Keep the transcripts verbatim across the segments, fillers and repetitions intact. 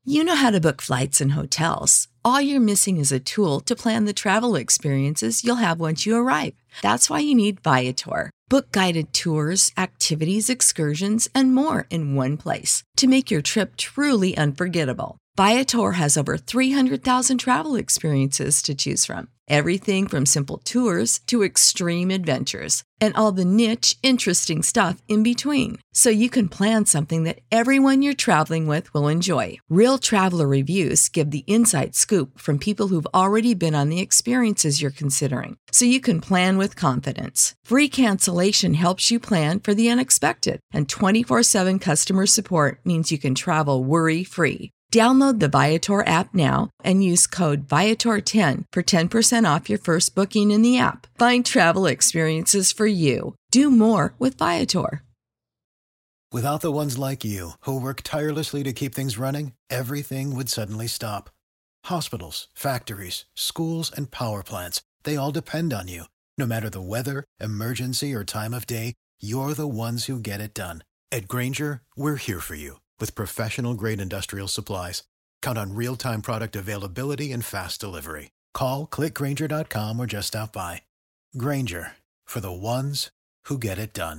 You know how to book flights and hotels. All you're missing is a tool to plan the travel experiences you'll have once you arrive. That's why you need Viator. Book guided tours, activities, excursions, and more in one place to make your trip truly unforgettable. Viator has over three hundred thousand travel experiences to choose from. Everything from simple tours to extreme adventures and all the niche, interesting stuff in between. So you can plan something that everyone you're traveling with will enjoy. Real traveler reviews give the inside scoop from people who've already been on the experiences you're considering. So you can plan with confidence. Free cancellation helps you plan for the unexpected. And twenty-four seven customer support means you can travel worry-free. Download the Viator app now and use code Viator ten for ten percent off your first booking in the app. Find travel experiences for you. Do more with Viator. Without the ones like you, who work tirelessly to keep things running, everything would suddenly stop. Hospitals, factories, schools, and power plants, they all depend on you. No matter the weather, emergency, or time of day, you're the ones who get it done. At Grainger, we're here for you. With professional-grade industrial supplies, count on real-time product availability and fast delivery. Call, click Grainger dot com, or just stop by. Grainger, for the ones who get it done.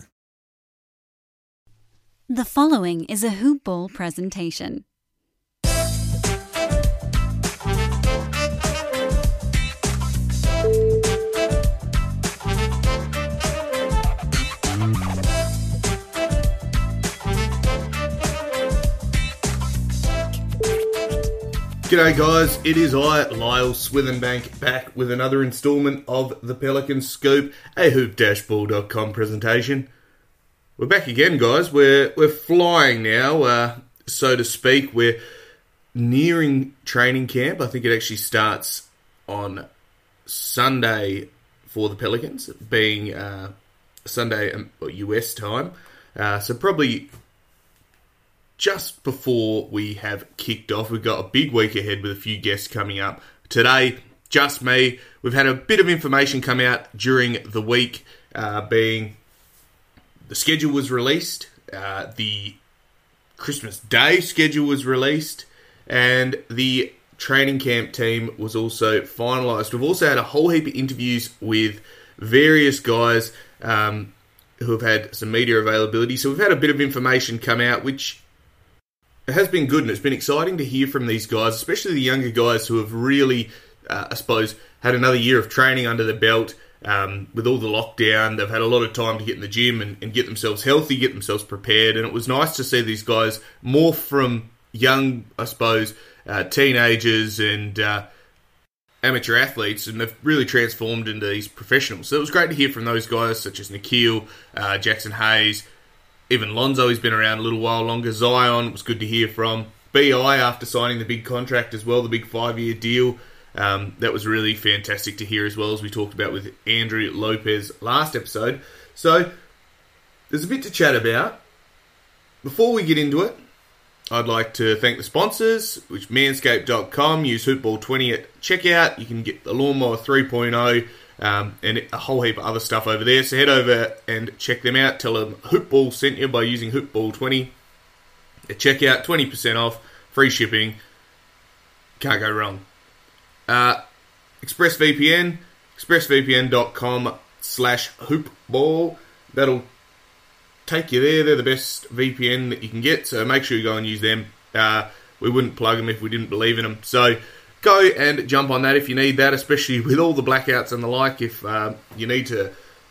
The following is a Hoop Ball presentation. G'day guys, it is I, Lyle Swithenbank, back with another instalment of the Pelican Scoop, a hoop dash ball dot com presentation. We're back again, guys. We're we're flying now, uh, so to speak. We're nearing training camp. I think it actually starts on Sunday for the Pelicans, being uh, Sunday um, U S time. Uh, so probably just before we have kicked off. We've got a big week ahead with a few guests coming up. Today, just me. We've had a bit of information come out during the week, uh, being the schedule was released, uh, the Christmas Day schedule was released, and the training camp team was also finalised. We've also had a whole heap of interviews with various guys um, who have had some media availability. So we've had a bit of information come out, which it has been good, and it's been exciting to hear from these guys, especially the younger guys who have really, uh, I suppose, had another year of training under their belt. Um, with all the lockdown, they've had a lot of time to get in the gym and, and get themselves healthy, get themselves prepared, and it was nice to see these guys more from young, I suppose, uh, teenagers and uh, amateur athletes, and they've really transformed into these professionals. So it was great to hear from those guys, such as Nikhil, uh, Jackson Hayes, even Lonzo, he's been around a little while longer. Zion was good to hear from. B I, after signing the big contract as well, the big five-year deal, um, that was really fantastic to hear as well, as we talked about with Andrew Lopez last episode. So, there's a bit to chat about. Before we get into it, I'd like to thank the sponsors, which manscaped dot com. Use hoopball twenty at checkout. You can get the Lawnmower three point oh. Um, and a whole heap of other stuff over there. So head over and check them out. Tell them Hoopball sent you by using hoopball twenty. At checkout, twenty percent off, free shipping. Can't go wrong. Uh, ExpressVPN, expressvpn dot com slash hoopball. That'll take you there. They're the best V P N that you can get, so make sure you go and use them. Uh, we wouldn't plug them if we didn't believe in them. So go and jump on that if you need that, especially with all the blackouts and the like. If uh, you need to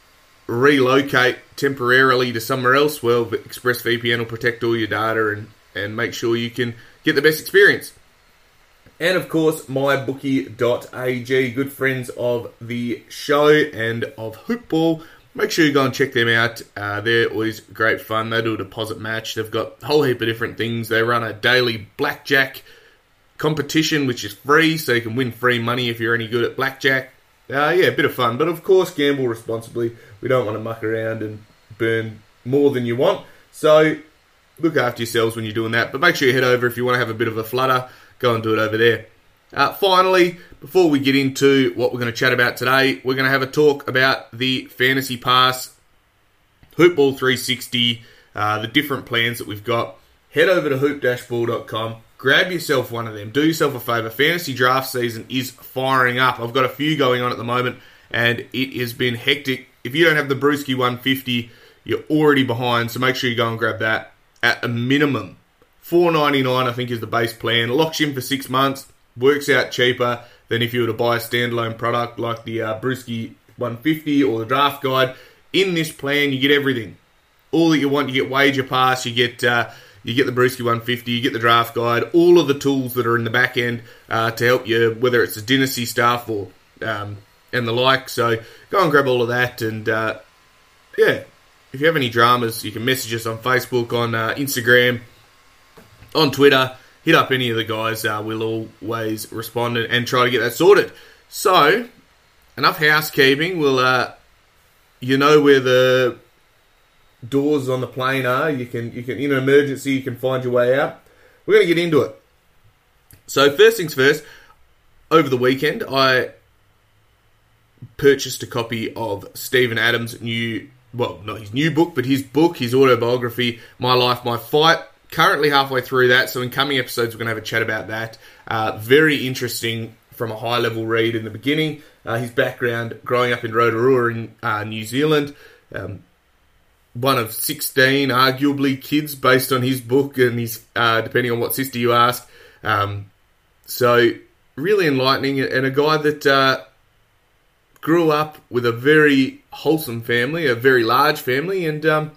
relocate temporarily to somewhere else, well, ExpressVPN will protect all your data and, and make sure you can get the best experience. And, of course, my bookie dot a g, good friends of the show and of Hoopball. Make sure you go and check them out. Uh, they're always great fun. They do a deposit match. They've got a whole heap of different things. They run a daily blackjack competition, which is free, so you can win free money if you're any good at blackjack. Uh, yeah, a bit of fun, but of course gamble responsibly. We don't want to muck around and burn more than you want, so look after yourselves when you're doing that, but make sure you head over if you want to have a bit of a flutter. Go and do it over there. Uh, finally, before we get into what we're going to chat about today, we're going to have a talk about the Fantasy Pass, Hoopball three sixty, uh, the different plans that we've got. Head over to hoop dash ball dot com. grab yourself one of them. Do yourself a favour. Fantasy draft season is firing up. I've got a few going on at the moment, and it has been hectic. If you don't have the Brewski one fifty, you're already behind, so make sure you go and grab that at a minimum. four ninety-nine, I think, is the base plan. Locks you in for six months. Works out cheaper than if you were to buy a standalone product like the uh, Brewski one fifty or the Draft Guide. In this plan, you get everything. All that you want. You get Wager Pass, you get uh, you get the Brewski one fifty, you get the Draft Guide, all of the tools that are in the back end uh, to help you, whether it's the Dynasty stuff or um, and the like. So go and grab all of that, and uh, yeah, if you have any dramas, you can message us on Facebook, on uh, Instagram, on Twitter. Hit up any of the guys. Uh, we'll always respond and, and try to get that sorted. So, enough housekeeping. We'll, uh, you know where the doors on the plane are. You can, you can, in an emergency, you can find your way out. We're going to get into it. So, first things first. Over the weekend, I purchased a copy of Stephen Adams' new, well, not his new book, but his book, his autobiography, My Life, My Fight. Currently halfway through that, so in coming episodes we're going to have a chat about that. Uh, very interesting from a high-level read in the beginning. Uh, his background growing up in Rotorua in uh, New Zealand. Um, one of sixteen, arguably, kids based on his book, and his uh, depending on what sister you ask. Um, so, really enlightening, and a guy that uh, grew up with a very wholesome family, a very large family, and um,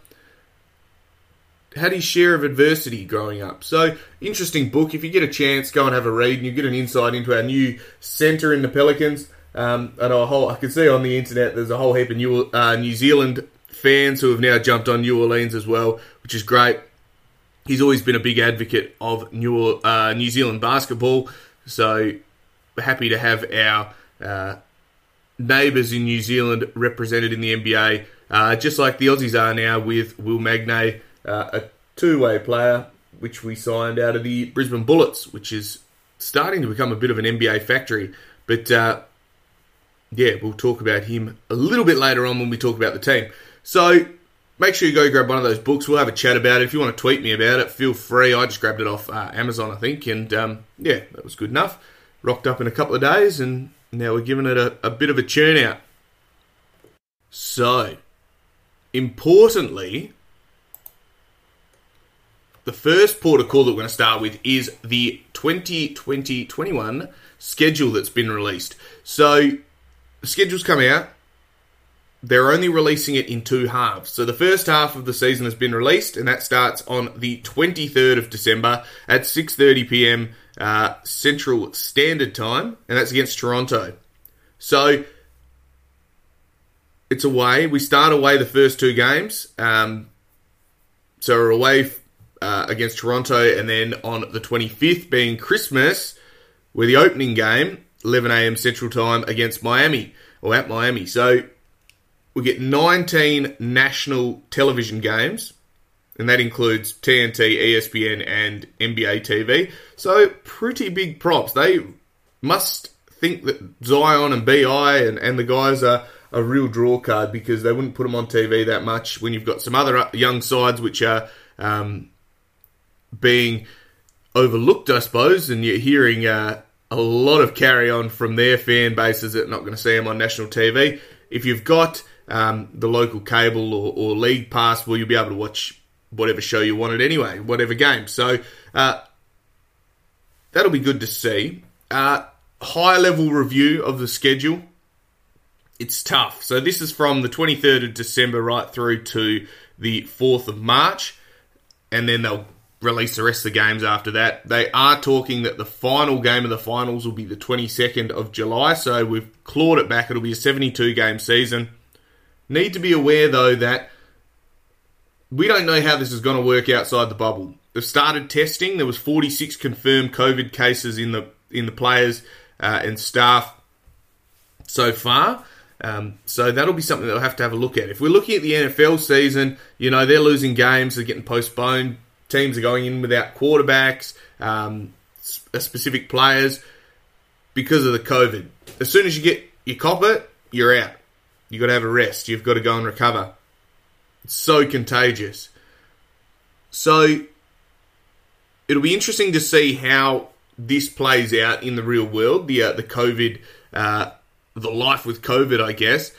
had his share of adversity growing up. So, interesting book. If you get a chance, go and have a read, and you get an insight into our new centre in the Pelicans. Um, and a whole, I can see on the internet there's a whole heap of New, uh, New Zealand fans who have now jumped on New Orleans as well, which is great. He's always been a big advocate of New, uh, New Zealand basketball, so we're happy to have our uh, neighbours in New Zealand represented in the N B A, uh, just like the Aussies are now with Will Magnay, Uh, a two-way player, which we signed out of the Brisbane Bullets, which is starting to become a bit of an N B A factory. But, uh, yeah, we'll talk about him a little bit later on when we talk about the team. So, make sure you go grab one of those books. We'll have a chat about it. If you want to tweet me about it, feel free. I just grabbed it off uh, Amazon, I think, and, um, yeah, that was good enough. Rocked up in a couple of days, and now we're giving it a, a bit of a churn out. So, importantly, the first port of call that we're going to start with is the twenty twenty twenty-one schedule that's been released. So, the schedule's come out. They're only releasing it in two halves. So, the first half of the season has been released, and that starts on the twenty-third of December at six thirty p.m. Uh, Central Standard Time, and that's against Toronto. So, it's away. We start away the first two games. Um, so, we're away Uh, against Toronto, and then on the twenty-fifth, being Christmas, we're the opening game, eleven a.m. Central Time, against Miami, or at Miami. So we get nineteen national television games, and that includes T N T, E S P N, and N B A T V. So pretty big props. They must think that Zion and B I and, and the guys are a real draw card, because they wouldn't put them on T V that much when you've got some other young sides which are Um, being overlooked, I suppose, and you're hearing uh, a lot of carry-on from their fan bases that are not going to see them on national T V. If you've got um, the local cable or, or league pass, well, you'll be able to watch whatever show you wanted anyway, whatever game. So uh, that'll be good to see. Uh, high-level review of the schedule. It's tough. So this is from the twenty-third of December right through to the fourth of March, and then they'll release the rest of the games after that. They are talking that the final game of the finals will be the twenty-second of July, so we've clawed it back. It'll be a seventy-two game season. Need to be aware, though, that we don't know how this is going to work outside the bubble. They've started testing. There was forty-six confirmed COVID cases in the in the players uh, and staff so far. Um, so that'll be something that we'll have to have a look at. If we're looking at the N F L season, you know, they're losing games, they're getting postponed. Teams are going in without quarterbacks, um, specific players, because of the COVID. As soon as you get your cop it, you're out. You've got to have a rest. You've got to go and recover. It's so contagious. So it'll be interesting to see how this plays out in the real world, the uh, the COVID, uh, the life with COVID, I guess.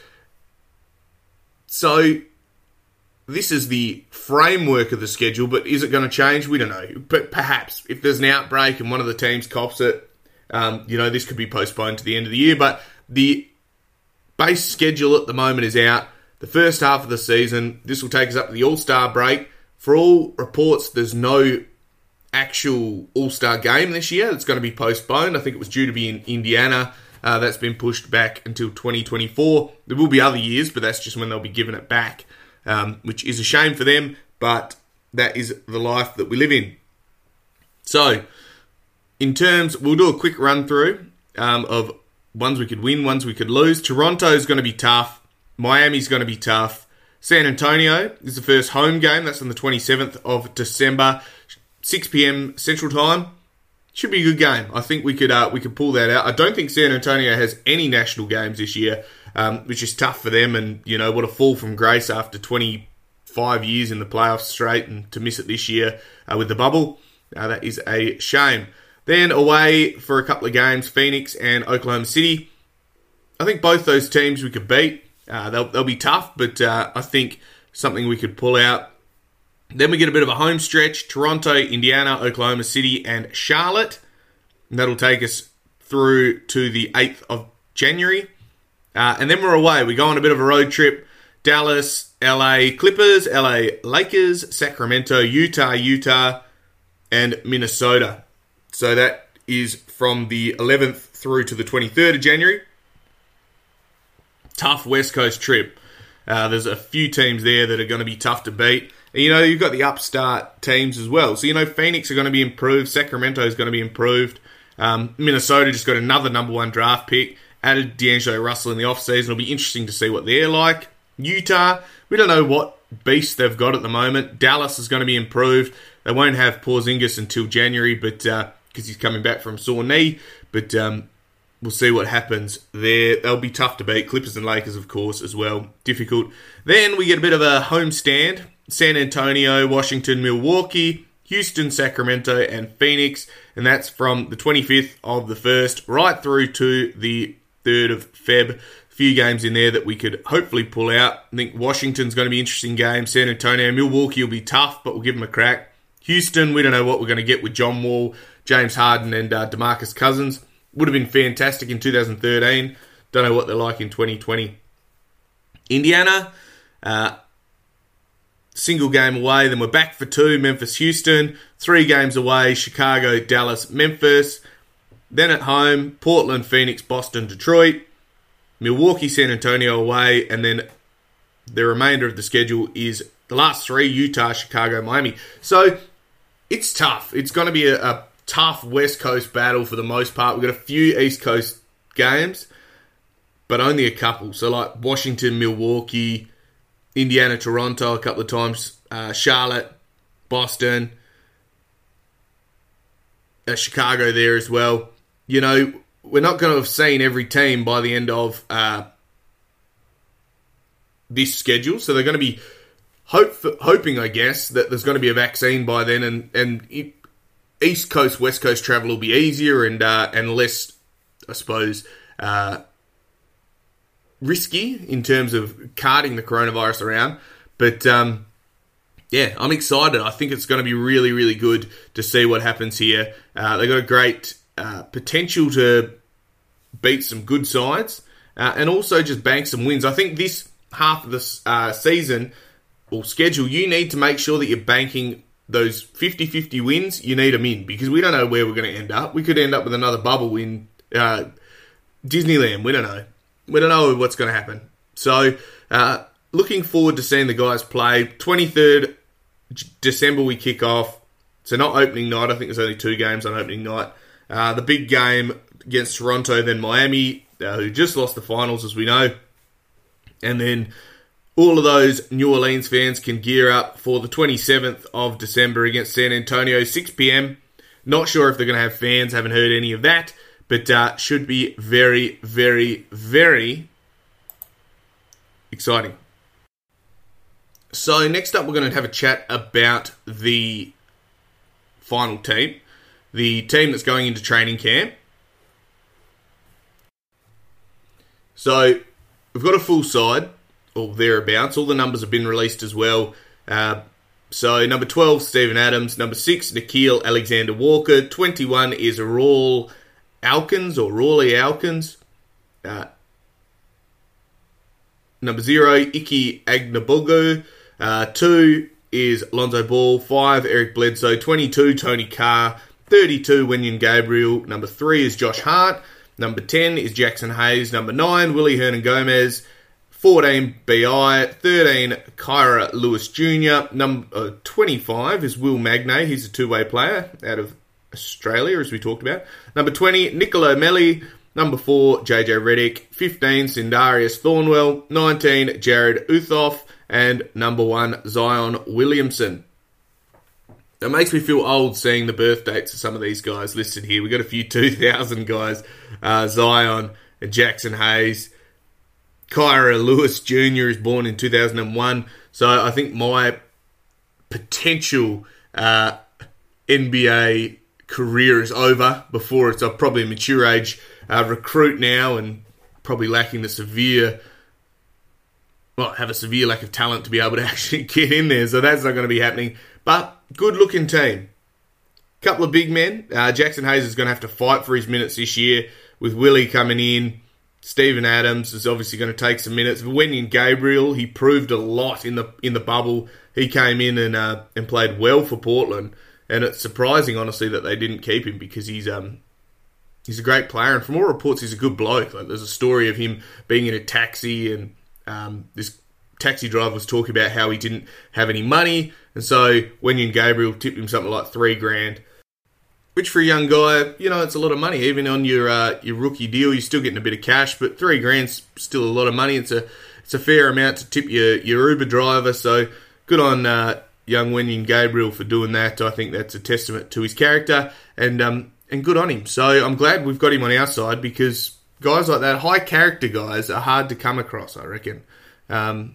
So this is the framework of the schedule, but is it going to change? We don't know. But perhaps if there's an outbreak and one of the teams cops it, um, you know, this could be postponed to the end of the year. But the base schedule at the moment is out. The first half of the season, this will take us up to the All-Star break. For all reports, there's no actual All-Star game this year. It's going to be postponed. I think it was due to be in Indiana. Uh, that's been pushed back until twenty twenty-four. There will be other years, but that's just when they'll be giving it back, um, which is a shame for them, but that is the life that we live in. So, in terms, we'll do a quick run-through um, of ones we could win, ones we could lose. Toronto is going to be tough. Miami's going to be tough. San Antonio is the first home game. That's on the twenty-seventh of December, six p.m. Central Time. Should be a good game. I think we could uh, we could pull that out. I don't think San Antonio has any national games this year, um, which is tough for them. And, you know, what a fall from grace after twenty-five years in the playoffs straight, and to miss it this year uh, with the bubble. Uh, that is a shame. Then away for a couple of games, Phoenix and Oklahoma City. I think both those teams we could beat. Uh, they'll, they'll be tough, but uh, I think something we could pull out. Then we get a bit of a home stretch. Toronto, Indiana, Oklahoma City, and Charlotte. And that'll take us through to the eighth of January. Uh, and then we're away. We go on a bit of a road trip. Dallas, L A Clippers, L A Lakers, Sacramento, Utah, Utah, and Minnesota. So that is from the eleventh through to the twenty-third of January. Tough West Coast trip. Uh, there's a few teams there that are going to be tough to beat. And, you know, you've got the upstart teams as well. So, you know, Phoenix are going to be improved. Sacramento is going to be improved. Um, Minnesota just got another number one draft pick. Added D'Angelo Russell in the offseason. It'll be interesting to see what they're like. Utah, we don't know what beast they've got at the moment. Dallas is going to be improved. They won't have Porzingis until January, but because uh, he's coming back from sore knee. But um, we'll see what happens there. They'll be tough to beat. Clippers and Lakers, of course, as well. Difficult. Then we get a bit of a homestand. San Antonio, Washington, Milwaukee, Houston, Sacramento, and Phoenix. And that's from the twenty-fifth of the first right through to the third of February. A few games in there that we could hopefully pull out. I think Washington's going to be an interesting game. San Antonio, Milwaukee will be tough, but we'll give them a crack. Houston, we don't know what we're going to get with John Wall, James Harden, and uh, DeMarcus Cousins. Would have been fantastic in two thousand thirteen. Don't know what they're like in twenty twenty. Indiana, uh, single game away. Then we're back for two. Memphis, Houston. Three games away. Chicago, Dallas, Memphis. Then at home, Portland, Phoenix, Boston, Detroit. Milwaukee, San Antonio away. And then the remainder of the schedule is the last three, Utah, Chicago, Miami. So it's tough. It's going to be a, a tough West Coast battle for the most part. We've got a few East Coast games, but only a couple. So like Washington, Milwaukee, Indiana, Toronto a couple of times, uh, Charlotte, Boston, uh, Chicago there as well. You know, we're not going to have seen every team by the end of uh, this schedule, so they're going to be hope, hoping, I guess, that there's going to be a vaccine by then, and, and it, East Coast, West Coast travel will be easier and uh, and less, I suppose, uh, risky in terms of carting the coronavirus around. But, um, yeah, I'm excited. I think it's going to be really, really good to see what happens here. Uh, they've got a great uh, potential to beat some good sides uh, and also just bank some wins. I think this half of the uh, season or schedule, you need to make sure that you're banking those fifty-fifty wins. You need them in because we don't know where we're going to end up. We could end up with another bubble in uh, Disneyland. We don't know. We don't know what's going to happen. So, uh, looking forward to seeing the guys play. twenty-third December we kick off. So not opening night. I think there's only two games on opening night. Uh, the big game against Toronto, then Miami, uh, who just lost the finals, as we know. And then all of those New Orleans fans can gear up for the twenty-seventh of December against San Antonio, six p.m. Not sure if they're going to have fans. Haven't heard any of that. But uh, should be very, very, very exciting. So next up, we're going to have a chat about the final team, the team that's going into training camp. So we've got a full side, or thereabouts. All the numbers have been released as well. Uh, so number twelve, Stephen Adams. Number six, Nikhil Alexander Walker. twenty-one is Raul Alkins, or Rawley Alkins. Uh, number zero, Iki Agnabogo. Uh, two is Lonzo Ball. Five, Eric Bledsoe. twenty-two, Tony Carr. thirty-two, Wenyen Gabriel. Number three is Josh Hart. Number ten is Jackson Hayes. Number nine, Willie Hernan Gomez. fourteen, B I. thirteen, Kyra Lewis Junior Number uh, twenty-five is Will Magnay. He's a two-way player out of Australia, as we talked about. Number twenty, Nicolo Melli. Number four, J J Redick. fifteen, Sindarius Thornwell. nineteen, Jared Uthoff. And number one, Zion Williamson. It makes me feel old seeing the birth dates of some of these guys listed here. We've got a few two thousand guys. Uh, Zion and Jackson Hayes. Kyra Lewis Junior is born in two thousand one. So I think my potential uh, N B A career is over before it's I'm probably a mature age uh, recruit now, and probably lacking the severe, well, have a severe lack of talent to be able to actually get in there. So that's not going to be happening. But good looking team. Couple of big men. Uh, Jackson Hayes is going to have to fight for his minutes this year with Willie coming in. Stephen Adams is obviously going to take some minutes. Wenyen Gabriel, he proved a lot in the in the bubble. He came in and uh, and played well for Portland, and it's surprising, honestly, that they didn't keep him, because he's um he's a great player, and from all reports, he's a good bloke. Like, there's a story of him being in a taxi, and um, this taxi driver was talking about how he didn't have any money, and so Wenyen Gabriel tipped him something like three grand. Which for a young guy, you know, it's a lot of money. Even on your uh, your rookie deal, you're still getting a bit of cash, but three grand's still a lot of money. It's a it's a fair amount to tip your, your Uber driver. So good on uh, young Wenyen Gabriel for doing that. I think that's a testament to his character, and um and good on him. So I'm glad we've got him on our side, because guys like that, high character guys, are hard to come across, I reckon. Um,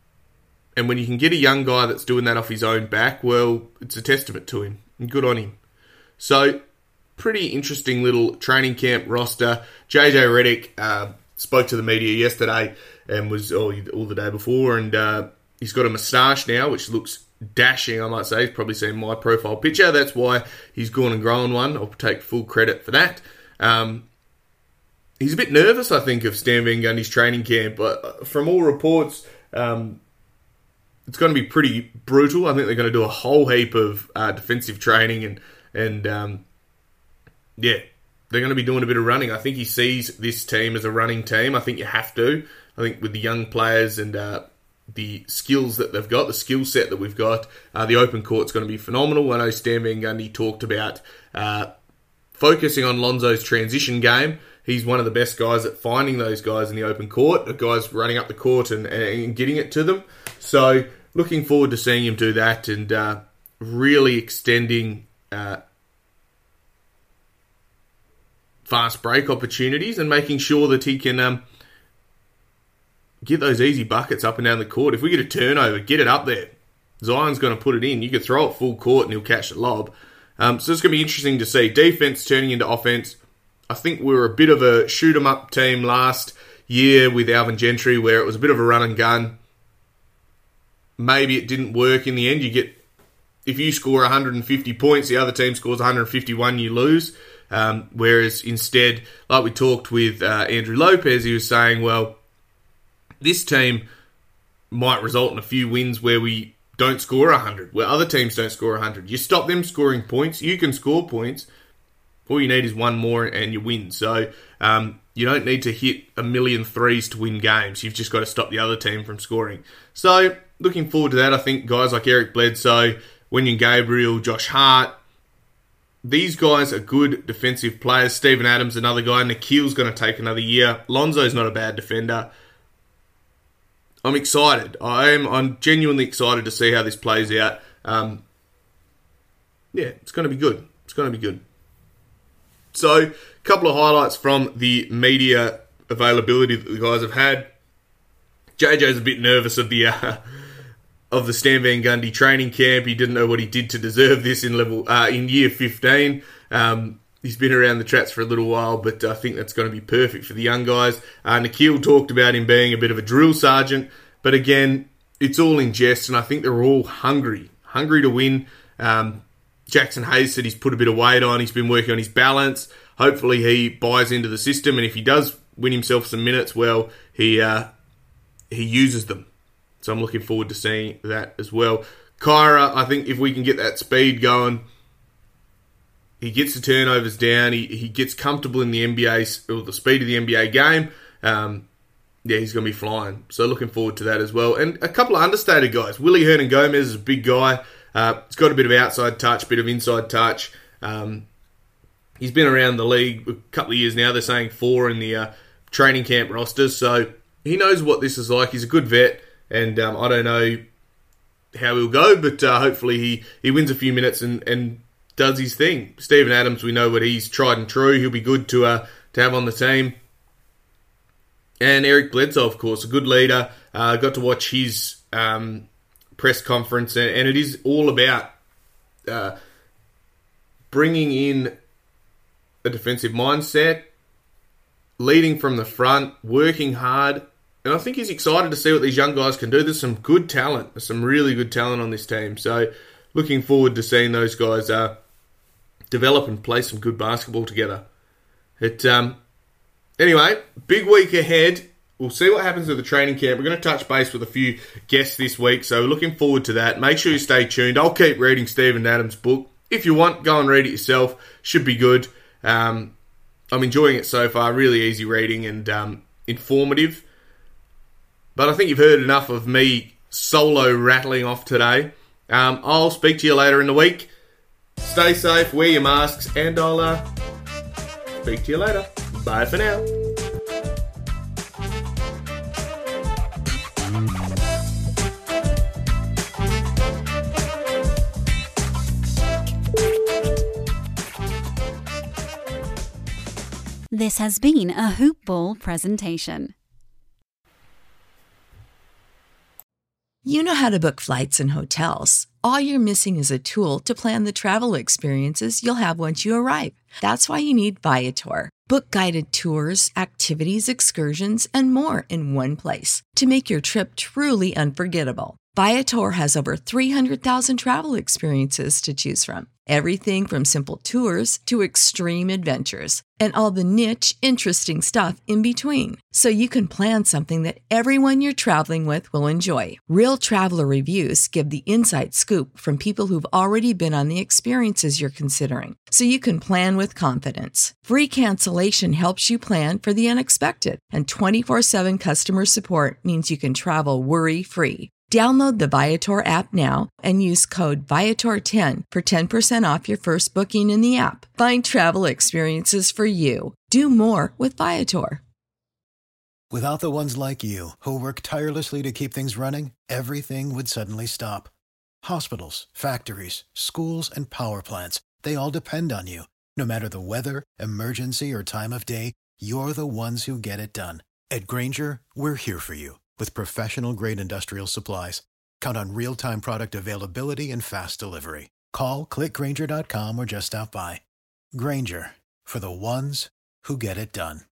and when you can get a young guy that's doing that off his own back, well, it's a testament to him, and good on him. So, pretty interesting little training camp roster. J J Redick uh, spoke to the media yesterday and was all, all the day before, and uh, he's got a moustache now, which looks dashing, I might say. He's probably seen my profile picture. That's why he's gone and grown one. I'll take full credit for that. Um, he's a bit nervous, I think, of Stan Van Gundy's training camp, but from all reports, um, it's going to be pretty brutal. I think they're going to do a whole heap of uh, defensive training, and And, um, yeah, they're going to be doing a bit of running. I think he sees this team as a running team. I think you have to. I think with the young players and uh, the skills that they've got, the skill set that we've got, uh, the open court's going to be phenomenal. I know Stan Van Gundy talked about uh, focusing on Lonzo's transition game. He's one of the best guys at finding those guys in the open court, the guys running up the court and, and getting it to them. So, looking forward to seeing him do that, and uh, really extending Uh, fast break opportunities, and making sure that he can um, get those easy buckets up and down the court. If we get a turnover, get it up there. Zion's going to put it in. You could throw it full court and he'll catch the lob. Um, so it's going to be interesting to see. Defense turning into offense. I think we were a bit of a shoot-em-up team last year with Alvin Gentry, where it was a bit of a run and gun. Maybe it didn't work in the end. You get If you score one hundred fifty points, the other team scores one hundred fifty-one, you lose. Um, whereas instead, like we talked with uh, Andrew Lopez, he was saying, well, this team might result in a few wins where we don't score one hundred, where other teams don't score one hundred. You stop them scoring points, you can score points. All you need is one more and you win. So um, you don't need to hit a million threes to win games. You've just got to stop the other team from scoring. So looking forward to that. I think guys like Eric Bledsoe, Wenyen Gabriel, Josh Hart, these guys are good defensive players. Stephen Adams, another guy. Nikhil's going to take another year. Lonzo's not a bad defender. I'm excited. I am. I'm genuinely excited to see how this plays out. Um, yeah, it's going to be good. It's going to be good. So, a couple of highlights from the media availability that the guys have had. J J's a bit nervous of the uh, of the Stan Van Gundy training camp. He didn't know what he did to deserve this in level uh, in year fifteen. Um, he's been around the traps for a little while, but I think that's going to be perfect for the young guys. Uh, Nikhil talked about him being a bit of a drill sergeant, but again, it's all in jest, and I think they're all hungry, hungry to win. Um, Jackson Hayes said he's put a bit of weight on. He's been working on his balance. Hopefully he buys into the system, and if he does win himself some minutes, well, he uh, he uses them. So I'm looking forward to seeing that as well. Kyra, I think if we can get that speed going, he gets the turnovers down, he he gets comfortable in the N B A, or the speed of the N B A game, um, yeah, he's going to be flying. So looking forward to that as well. And a couple of understated guys. Willie Hernan-Gomez is a big guy. Uh, he's got a bit of outside touch, bit of inside touch. Um, he's been around the league a couple of years now. They're saying four in the uh, training camp rosters. So he knows what this is like. He's a good vet. And um, I don't know how he'll go, but uh, hopefully he, he wins a few minutes and, and does his thing. Steven Adams, we know what he's tried and true. He'll be good to uh, to have on the team. And Eric Bledsoe, of course, a good leader. I uh, got to watch his um, press conference, and, and it is all about uh, bringing in a defensive mindset, leading from the front, working hard. And I think he's excited to see what these young guys can do. There's some good talent. There's some really good talent on this team. So looking forward to seeing those guys uh, develop and play some good basketball together. It, um, anyway, big week ahead. We'll see what happens with the training camp. We're going to touch base with a few guests this week, so looking forward to that. Make sure you stay tuned. I'll keep reading Steven Adams' book. If you want, go and read it yourself. Should be good. Um, I'm enjoying it so far. Really easy reading and um, informative. But I think you've heard enough of me solo rattling off today. Um, I'll speak to you later in the week. Stay safe, wear your masks, and I'll uh, speak to you later. Bye for now. This has been a Hoop Ball presentation. You know how to book flights and hotels. All you're missing is a tool to plan the travel experiences you'll have once you arrive. That's why you need Viator. Book guided tours, activities, excursions, and more in one place to make your trip truly unforgettable. Viator has over three hundred thousand travel experiences to choose from. Everything from simple tours to extreme adventures and all the niche, interesting stuff in between. So you can plan something that everyone you're traveling with will enjoy. Real traveler reviews give the inside scoop from people who've already been on the experiences you're considering. So you can plan with confidence. Free cancellation helps you plan for the unexpected. And twenty-four seven customer support means you can travel worry-free. Download the Viator app now and use code Viator ten for ten percent off your first booking in the app. Find travel experiences for you. Do more with Viator. Without the ones like you, who work tirelessly to keep things running, everything would suddenly stop. Hospitals, factories, schools, and power plants, they all depend on you. No matter the weather, emergency, or time of day, you're the ones who get it done. At Grainger, we're here for you. With professional-grade industrial supplies, count on real-time product availability and fast delivery. Call, click Grainger dot com, or just stop by. Grainger, for the ones who get it done.